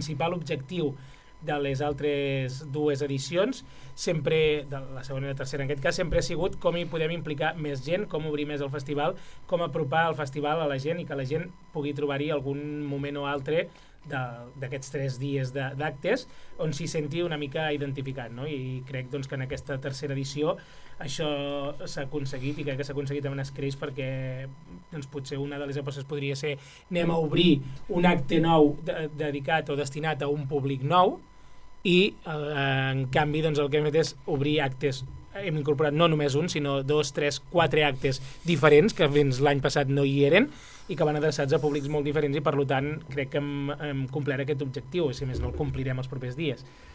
principal objectiu de les altres dues edicions, sempre, de la segona i la tercera en aquest cas, sempre ha sigut com hi podem implicar més gent, com obrir més el festival, com apropar el festival a la gent i que la gent pugui trobar-hi algun moment o altre d'aquests 3 dies d'actes on s'hi senti una mica identificat, no? I crec doncs, que en aquesta tercera edició això s'ha aconseguit i crec que s'ha aconseguit amb escreix perquè doncs, potser una de les apostes podria ser anem a obrir un acte nou dedicat o destinat a un públic nou i en canvi doncs, el que hem fet és obrir actes. Hem incorporat no només un, sinó 2, 3, 4 actes diferents que fins l'any passat no hi eren i que van adreçats a públics molt diferents i per tant crec que hem complert aquest objectiu i si més no el complirem els propers dies.